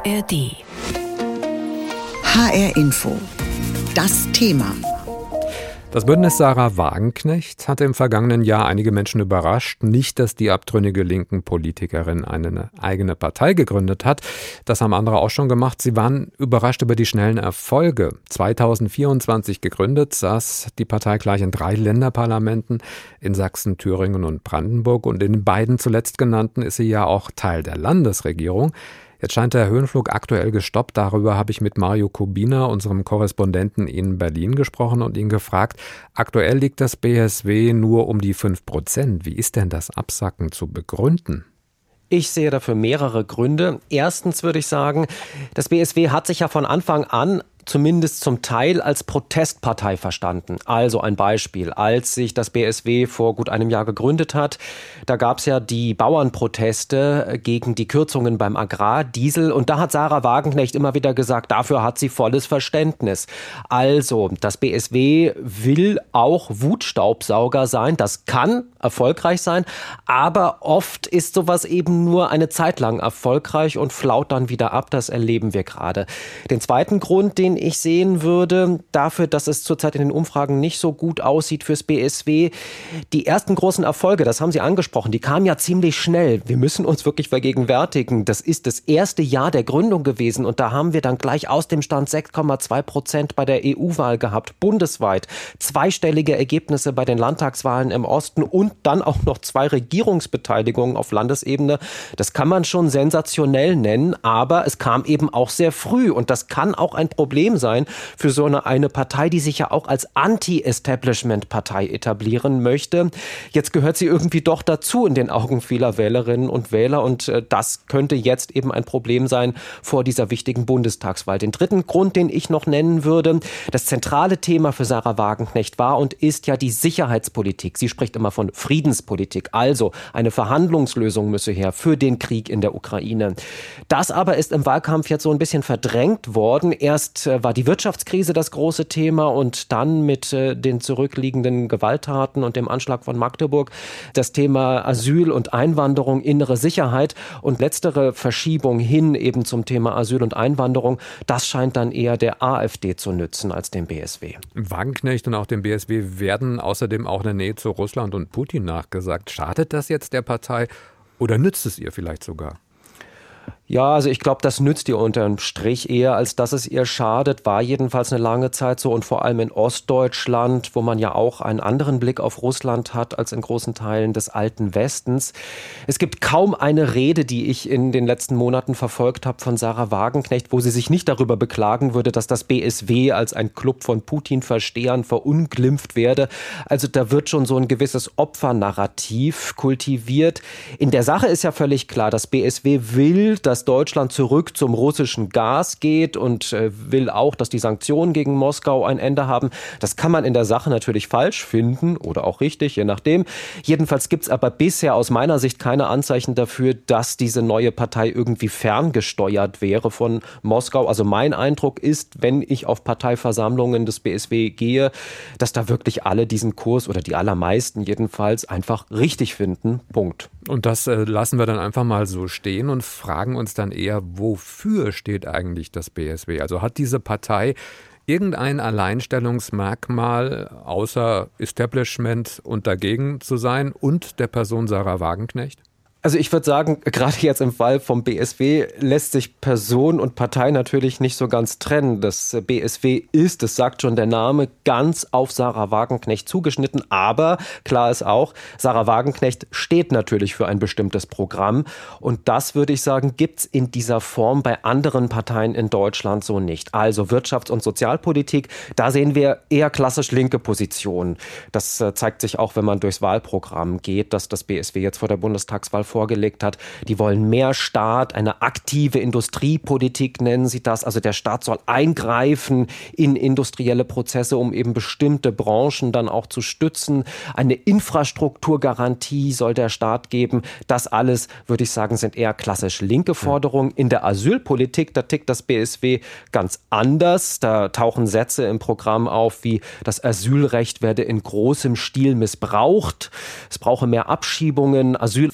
ARD. HR Info. Das Thema. Das Bündnis Sarah Wagenknecht hatte im vergangenen Jahr einige Menschen überrascht. Nicht, dass die abtrünnige linken Politikerin eine eigene Partei gegründet hat. Das haben andere auch schon gemacht. Sie waren überrascht über die schnellen Erfolge. 2024 gegründet, saß die Partei gleich in 3 Länderparlamenten, in Sachsen, Thüringen und Brandenburg. Und in den beiden zuletzt genannten ist sie ja auch Teil der Landesregierung. Jetzt scheint der Höhenflug aktuell gestoppt. Darüber habe ich mit Mario Kubina, unserem Korrespondenten in Berlin, gesprochen und ihn gefragt. Aktuell liegt das BSW nur um die 5%. Wie ist denn das Absacken zu begründen? Ich sehe dafür mehrere Gründe. Erstens würde ich sagen, das BSW hat sich ja von Anfang an zumindest zum Teil als Protestpartei verstanden. Also ein Beispiel, als sich das BSW vor gut einem Jahr gegründet hat, da gab es ja die Bauernproteste gegen die Kürzungen beim Agrardiesel und da hat Sarah Wagenknecht immer wieder gesagt, dafür hat sie volles Verständnis. Also das BSW will auch Wutstaubsauger sein, das kann erfolgreich sein, aber oft ist sowas eben nur eine Zeit lang erfolgreich und flaut dann wieder ab, das erleben wir gerade. Den zweiten Grund, den ich sehen würde, dafür, dass es zurzeit in den Umfragen nicht so gut aussieht fürs BSW. Die ersten großen Erfolge, das haben Sie angesprochen, die kamen ja ziemlich schnell. Wir müssen uns wirklich vergegenwärtigen, das ist das erste Jahr der Gründung gewesen und da haben wir dann gleich aus dem Stand 6,2% bei der EU-Wahl gehabt, bundesweit. Zweistellige Ergebnisse bei den Landtagswahlen im Osten und dann auch noch 2 Regierungsbeteiligungen auf Landesebene. Das kann man schon sensationell nennen, aber es kam eben auch sehr früh und das kann auch ein Problem sein für so eine Partei, die sich ja auch als Anti-Establishment-Partei etablieren möchte. Jetzt gehört sie irgendwie doch dazu in den Augen vieler Wählerinnen und Wähler und das könnte jetzt eben ein Problem sein vor dieser wichtigen Bundestagswahl. Den dritten Grund, den ich noch nennen würde, das zentrale Thema für Sarah Wagenknecht war und ist ja die Sicherheitspolitik. Sie spricht immer von Friedenspolitik, also eine Verhandlungslösung müsse her für den Krieg in der Ukraine. Das aber ist im Wahlkampf jetzt so ein bisschen verdrängt worden. Erst war die Wirtschaftskrise das große Thema und dann mit den zurückliegenden Gewalttaten und dem Anschlag von Magdeburg das Thema Asyl und Einwanderung, innere Sicherheit und letztere Verschiebung hin eben zum Thema Asyl und Einwanderung, das scheint dann eher der AfD zu nützen als dem BSW. Wagenknecht und auch dem BSW werden außerdem auch eine Nähe zu Russland und Putin nachgesagt. Schadet das jetzt der Partei oder nützt es ihr vielleicht sogar? Ja, also ich glaube, das nützt ihr unterm Strich eher, als dass es ihr schadet. War jedenfalls eine lange Zeit so und vor allem in Ostdeutschland, wo man ja auch einen anderen Blick auf Russland hat als in großen Teilen des alten Westens. Es gibt kaum eine Rede, die ich in den letzten Monaten verfolgt habe von Sarah Wagenknecht, wo sie sich nicht darüber beklagen würde, dass das BSW als ein Club von Putin-Verstehern verunglimpft werde. Also da wird schon so ein gewisses Opfernarrativ kultiviert. In der Sache ist ja völlig klar, das BSW will, dass Deutschland zurück zum russischen Gas geht und will auch, dass die Sanktionen gegen Moskau ein Ende haben. Das kann man in der Sache natürlich falsch finden oder auch richtig, je nachdem. Jedenfalls gibt es aber bisher aus meiner Sicht keine Anzeichen dafür, dass diese neue Partei irgendwie ferngesteuert wäre von Moskau. Also mein Eindruck ist, wenn ich auf Parteiversammlungen des BSW gehe, dass da wirklich alle diesen Kurs oder die allermeisten jedenfalls einfach richtig finden. Punkt. Und das lassen wir dann einfach mal so stehen und fragen uns dann eher, wofür steht eigentlich das BSW? Also hat diese Partei irgendein Alleinstellungsmerkmal außer Establishment und dagegen zu sein und der Person Sarah Wagenknecht? Also ich würde sagen, gerade jetzt im Fall vom BSW lässt sich Person und Partei natürlich nicht so ganz trennen. Das BSW ist, das sagt schon der Name, ganz auf Sarah Wagenknecht zugeschnitten. Aber klar ist auch, Sarah Wagenknecht steht natürlich für ein bestimmtes Programm. Und das, würde ich sagen, gibt's in dieser Form bei anderen Parteien in Deutschland so nicht. Also Wirtschafts- und Sozialpolitik, da sehen wir eher klassisch linke Positionen. Das zeigt sich auch, wenn man durchs Wahlprogramm geht, dass das BSW jetzt vor der Bundestagswahl vorgelegt hat. Die wollen mehr Staat, eine aktive Industriepolitik nennen sie das. Also der Staat soll eingreifen in industrielle Prozesse, um eben bestimmte Branchen dann auch zu stützen. Eine Infrastrukturgarantie soll der Staat geben. Das alles, würde ich sagen, sind eher klassisch linke Forderungen. In der Asylpolitik, da tickt das BSW ganz anders. Da tauchen Sätze im Programm auf wie: Das Asylrecht werde in großem Stil missbraucht. Es brauche mehr Abschiebungen, Asylverfahren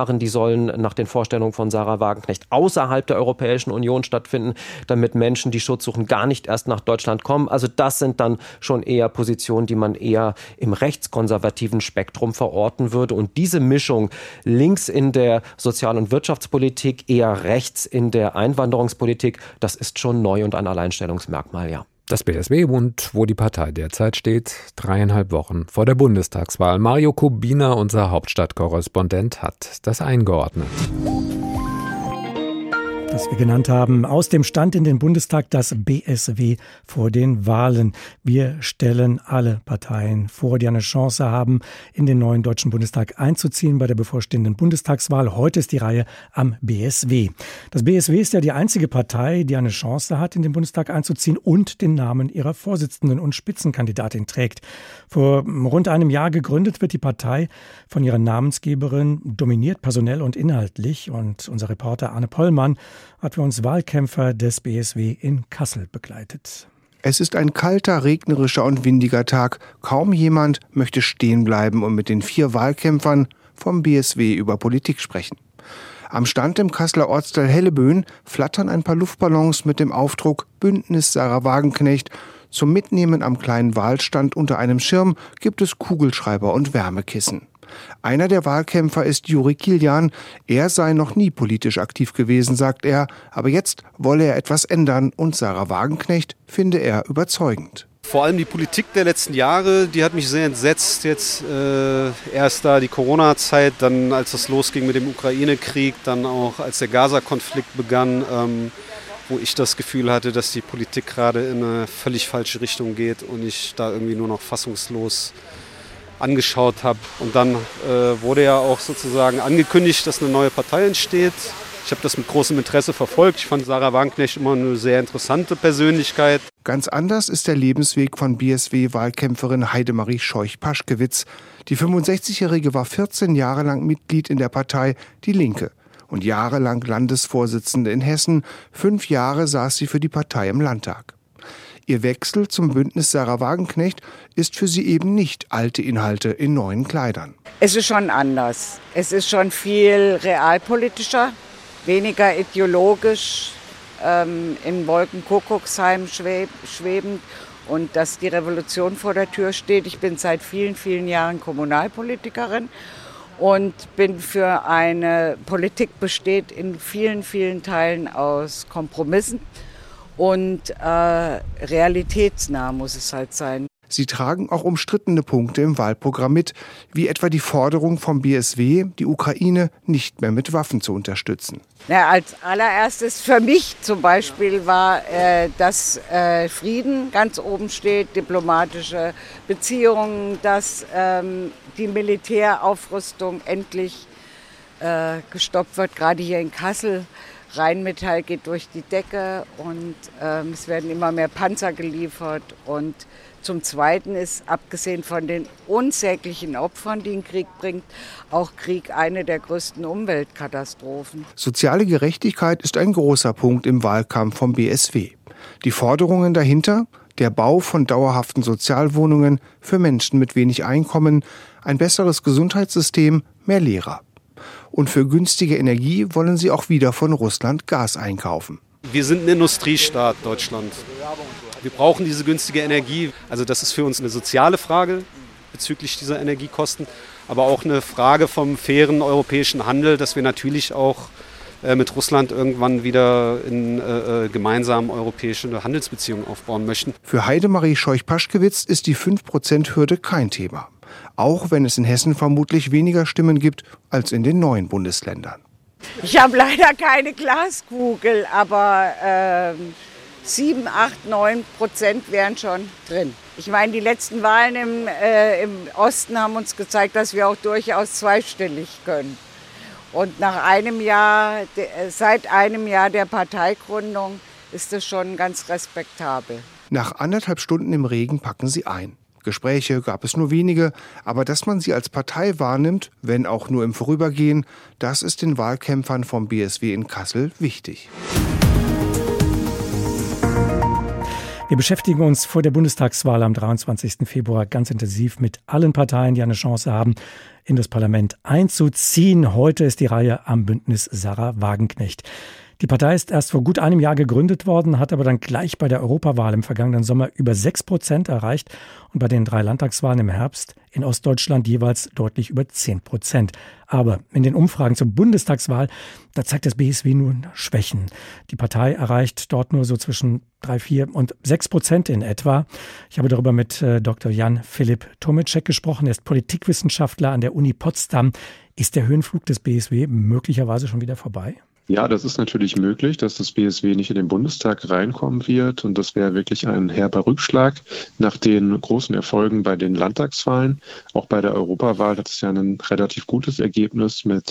Wahlen, die sollen nach den Vorstellungen von Sarah Wagenknecht außerhalb der Europäischen Union stattfinden, damit Menschen, die Schutz suchen, gar nicht erst nach Deutschland kommen. Also das sind dann schon eher Positionen, die man eher im rechtskonservativen Spektrum verorten würde. Und diese Mischung links in der Sozial- und Wirtschaftspolitik, eher rechts in der Einwanderungspolitik, das ist schon neu und ein Alleinstellungsmerkmal, ja. Das BSW und wo die Partei derzeit steht, 3,5 Wochen vor der Bundestagswahl. Mario Kubina, unser Hauptstadtkorrespondent, hat das eingeordnet. Das wir genannt haben, aus dem Stand in den Bundestag, das BSW vor den Wahlen. Wir stellen alle Parteien vor, die eine Chance haben, in den neuen Deutschen Bundestag einzuziehen bei der bevorstehenden Bundestagswahl. Heute ist die Reihe am BSW. Das BSW ist ja die einzige Partei, die eine Chance hat, in den Bundestag einzuziehen und den Namen ihrer Vorsitzenden und Spitzenkandidatin trägt. Vor rund einem Jahr gegründet wird die Partei von ihrer Namensgeberin, dominiert personell und inhaltlich. Und unser Reporter Arne Pollmann hat für uns Wahlkämpfer des BSW in Kassel begleitet. Es ist ein kalter, regnerischer und windiger Tag. Kaum jemand möchte stehen bleiben und mit den 4 Wahlkämpfern vom BSW über Politik sprechen. Am Stand im Kasseler Ortsteil Helleböen flattern ein paar Luftballons mit dem Aufdruck Bündnis Sarah Wagenknecht. Zum Mitnehmen am kleinen Wahlstand unter einem Schirm gibt es Kugelschreiber und Wärmekissen. Einer der Wahlkämpfer ist Juri Kilian. Er sei noch nie politisch aktiv gewesen, sagt er, aber jetzt wolle er etwas ändern und Sarah Wagenknecht finde er überzeugend. Vor allem die Politik der letzten Jahre, die hat mich sehr entsetzt. Jetzt erst da die Corona-Zeit, dann als es losging mit dem Ukraine-Krieg, dann auch als der Gaza-Konflikt begann, wo ich das Gefühl hatte, dass die Politik gerade in eine völlig falsche Richtung geht und ich da irgendwie nur noch fassungslos angeschaut habe. Und dann wurde ja auch sozusagen angekündigt, dass eine neue Partei entsteht. Ich habe das mit großem Interesse verfolgt. Ich fand Sarah Wagenknecht immer eine sehr interessante Persönlichkeit. Ganz anders ist der Lebensweg von BSW-Wahlkämpferin Heidemarie Scheuch-Paschkewitz. Die 65-Jährige war 14 Jahre lang Mitglied in der Partei Die Linke und jahrelang Landesvorsitzende in Hessen. 5 Jahre saß sie für die Partei im Landtag. Ihr Wechsel zum Bündnis Sarah Wagenknecht ist für sie eben nicht alte Inhalte in neuen Kleidern. Es ist schon anders. Es ist schon viel realpolitischer, weniger ideologisch, in Wolkenkuckucksheim schwebend und dass die Revolution vor der Tür steht. Ich bin seit vielen, vielen Jahren Kommunalpolitikerin und bin für eine Politik besteht in vielen, vielen Teilen aus Kompromissen. Und realitätsnah muss es halt sein. Sie tragen auch umstrittene Punkte im Wahlprogramm mit, wie etwa die Forderung vom BSW, die Ukraine nicht mehr mit Waffen zu unterstützen. Ja, als allererstes für mich zum Beispiel war, dass Frieden ganz oben steht, diplomatische Beziehungen, dass die Militäraufrüstung endlich gestoppt wird, gerade hier in Kassel. Rheinmetall geht durch die Decke und es werden immer mehr Panzer geliefert. Und zum Zweiten ist, abgesehen von den unsäglichen Opfern, die ein Krieg bringt, auch Krieg eine der größten Umweltkatastrophen. Soziale Gerechtigkeit ist ein großer Punkt im Wahlkampf vom BSW. Die Forderungen dahinter? Der Bau von dauerhaften Sozialwohnungen für Menschen mit wenig Einkommen, ein besseres Gesundheitssystem, mehr Lehrer. Und für günstige Energie wollen sie auch wieder von Russland Gas einkaufen. Wir sind ein Industriestaat, Deutschland. Wir brauchen diese günstige Energie. Also das ist für uns eine soziale Frage bezüglich dieser Energiekosten, aber auch eine Frage vom fairen europäischen Handel, dass wir natürlich auch mit Russland irgendwann wieder in gemeinsamen europäische Handelsbeziehungen aufbauen möchten. Für Heidemarie Scheuch-Paschkewitz ist die 5%-Hürde kein Thema. Auch wenn es in Hessen vermutlich weniger Stimmen gibt als in den neuen Bundesländern. Ich habe leider keine Glaskugel, aber 7, 8, 9% wären schon drin. Ich meine, die letzten Wahlen im Osten haben uns gezeigt, dass wir auch durchaus zweistellig können. Und nach einem Jahr, seit einem Jahr der Parteigründung ist das schon ganz respektabel. Nach 1,5 Stunden im Regen packen sie ein. Gespräche gab es nur wenige, aber dass man sie als Partei wahrnimmt, wenn auch nur im Vorübergehen, das ist den Wahlkämpfern vom BSW in Kassel wichtig. Wir beschäftigen uns vor der Bundestagswahl am 23. Februar ganz intensiv mit allen Parteien, die eine Chance haben, in das Parlament einzuziehen. Heute ist die Reihe am Bündnis Sarah Wagenknecht. Die Partei ist erst vor gut einem Jahr gegründet worden, hat aber dann gleich bei der Europawahl im vergangenen Sommer über 6% erreicht und bei den 3 Landtagswahlen im Herbst in Ostdeutschland jeweils deutlich über 10%. Aber in den Umfragen zur Bundestagswahl, da zeigt das BSW nun Schwächen. Die Partei erreicht dort nur so zwischen 3, 4 und 6% in etwa. Ich habe darüber mit Dr. Jan-Philipp Tomicek gesprochen. Er ist Politikwissenschaftler an der Uni Potsdam. Ist der Höhenflug des BSW möglicherweise schon wieder vorbei? Ja, das ist natürlich möglich, dass das BSW nicht in den Bundestag reinkommen wird. Und das wäre wirklich ein herber Rückschlag nach den großen Erfolgen bei den Landtagswahlen. Auch bei der Europawahl hat es ja ein relativ gutes Ergebnis mit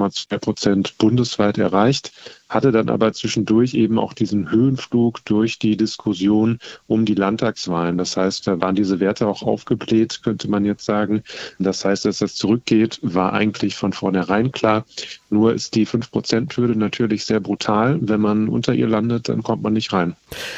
6,2% bundesweit erreicht, hatte dann aber zwischendurch eben auch diesen Höhenflug durch die Diskussion um die Landtagswahlen. Das heißt, da waren diese Werte auch aufgebläht, könnte man jetzt sagen. Das heißt, dass das zurückgeht, war eigentlich von vornherein klar. Nur ist die 5%-Hürde natürlich sehr brutal. Wenn man unter ihr landet, dann kommt man nicht rein.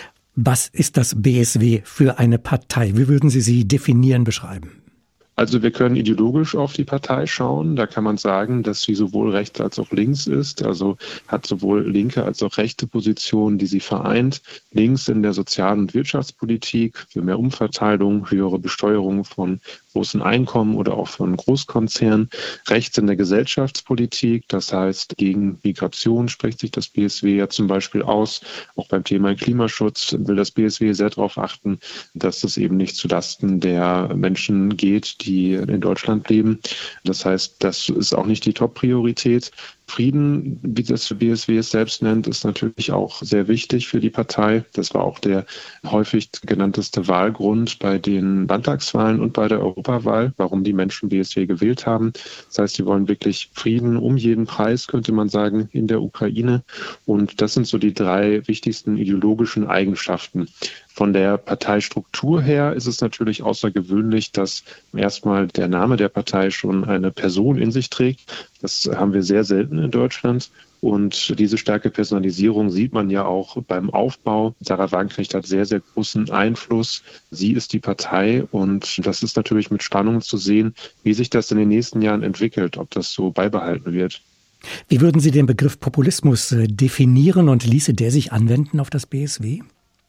Was ist das BSW für eine Partei? Wie würden Sie sie definieren, beschreiben? Also wir können ideologisch auf die Partei schauen. Da kann man sagen, dass sie sowohl rechts als auch links ist. Also hat sowohl linke als auch rechte Positionen, die sie vereint. Links in der Sozial- und Wirtschaftspolitik für mehr Umverteilung, höhere Besteuerung von großen Einkommen oder auch von Großkonzernen. Rechts in der Gesellschaftspolitik, das heißt gegen Migration spricht sich das BSW ja zum Beispiel aus. Auch beim Thema Klimaschutz will das BSW sehr darauf achten, dass es eben nicht zulasten der Menschen geht, die in Deutschland leben. Das heißt, das ist auch nicht die Top-Priorität. Frieden, wie das BSW es selbst nennt, ist natürlich auch sehr wichtig für die Partei. Das war auch der häufig genannteste Wahlgrund bei den Landtagswahlen und bei der Europawahl, warum die Menschen BSW gewählt haben. Das heißt, sie wollen wirklich Frieden um jeden Preis, könnte man sagen, in der Ukraine. Und das sind so die 3 wichtigsten ideologischen Eigenschaften. Von der Parteistruktur her ist es natürlich außergewöhnlich, dass erstmal der Name der Partei schon eine Person in sich trägt. Das haben wir sehr selten in Deutschland. Und diese starke Personalisierung sieht man ja auch beim Aufbau. Sarah Wagenknecht hat sehr, sehr großen Einfluss. Sie ist die Partei und das ist natürlich mit Spannung zu sehen, wie sich das in den nächsten Jahren entwickelt, ob das so beibehalten wird. Wie würden Sie den Begriff Populismus definieren und ließe der sich anwenden auf das BSW?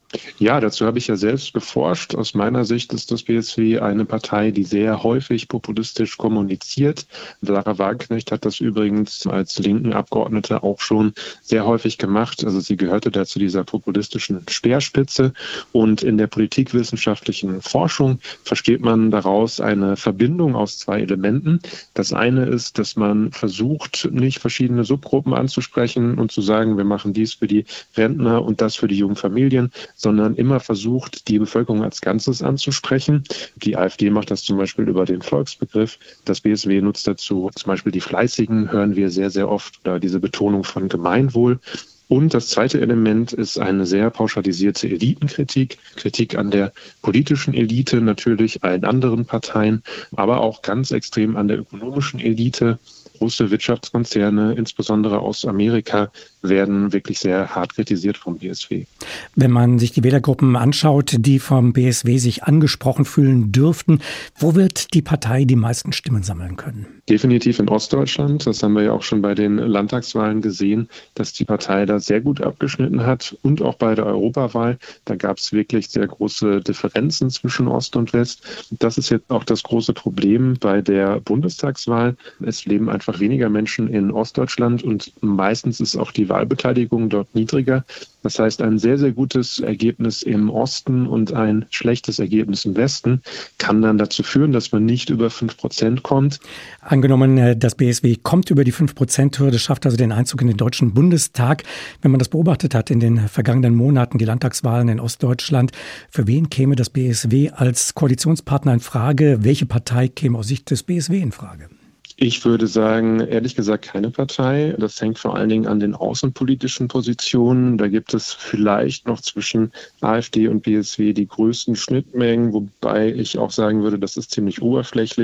Ja, dazu habe ich ja selbst geforscht. Aus meiner Sicht ist das BSW eine Partei, die sehr häufig populistisch kommuniziert. Sarah Wagenknecht hat das übrigens als linken Abgeordnete auch schon sehr häufig gemacht. Also sie gehörte da zu dieser populistischen Speerspitze. Und in der politikwissenschaftlichen Forschung versteht man daraus eine Verbindung aus 2 Elementen. Das eine ist, dass man versucht, nicht verschiedene Subgruppen anzusprechen und zu sagen, wir machen dies für die Rentner und das für die jungen Familien, sondern immer versucht, die Bevölkerung als Ganzes anzusprechen. Die AfD macht das zum Beispiel über den Volksbegriff. Das BSW nutzt dazu zum Beispiel die Fleißigen, hören wir sehr, sehr oft, oder diese Betonung von Gemeinwohl. Und das zweite Element ist eine sehr pauschalisierte Elitenkritik, Kritik an der politischen Elite, natürlich allen anderen Parteien, aber auch ganz extrem an der ökonomischen Elite. Große Wirtschaftskonzerne, insbesondere aus Amerika, werden wirklich sehr hart kritisiert vom BSW. Wenn man sich die Wählergruppen anschaut, die vom BSW sich angesprochen fühlen dürften, wo wird die Partei die meisten Stimmen sammeln können? Definitiv in Ostdeutschland. Das haben wir ja auch schon bei den Landtagswahlen gesehen, dass die Partei da sehr gut abgeschnitten hat. Und auch bei der Europawahl, da gab es wirklich sehr große Differenzen zwischen Ost und West. Das ist jetzt auch das große Problem bei der Bundestagswahl. Es leben einfach weniger Menschen in Ostdeutschland und meistens ist auch die Wahlbeteiligung dort niedriger. Das heißt, ein sehr, sehr gutes Ergebnis im Osten und ein schlechtes Ergebnis im Westen kann dann dazu führen, dass man nicht über 5% kommt. Angenommen, das BSW kommt über die 5%-Hürde, schafft also den Einzug in den Deutschen Bundestag. Wenn man das beobachtet hat in den vergangenen Monaten, die Landtagswahlen in Ostdeutschland, für wen käme das BSW als Koalitionspartner in Frage? Welche Partei käme aus Sicht des BSW in Frage? Ich würde sagen, ehrlich gesagt, keine Partei. Das hängt vor allen Dingen an den außenpolitischen Positionen. Da gibt es vielleicht noch zwischen AfD und BSW die größten Schnittmengen, wobei ich auch sagen würde, das ist ziemlich oberflächlich.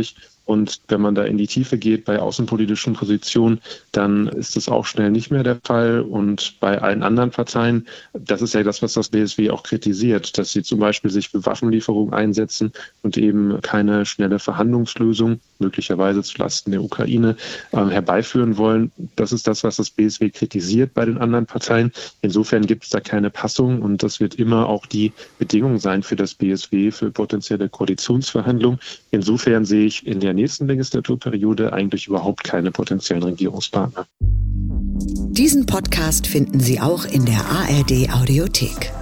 Und wenn man da in die Tiefe geht bei außenpolitischen Positionen, dann ist das auch schnell nicht mehr der Fall. Und bei allen anderen Parteien, das ist ja das, was das BSW auch kritisiert, dass sie zum Beispiel sich für Waffenlieferungen einsetzen und eben keine schnelle Verhandlungslösung, möglicherweise zulasten der Ukraine, herbeiführen wollen. Das ist das, was das BSW kritisiert bei den anderen Parteien. Insofern gibt es da keine Passung und das wird immer auch die Bedingung sein für das BSW, für potenzielle Koalitionsverhandlungen. Insofern sehe ich in der nächsten Legislaturperiode eigentlich überhaupt keine potenziellen Regierungspartner. Diesen Podcast finden Sie auch in der ARD Audiothek.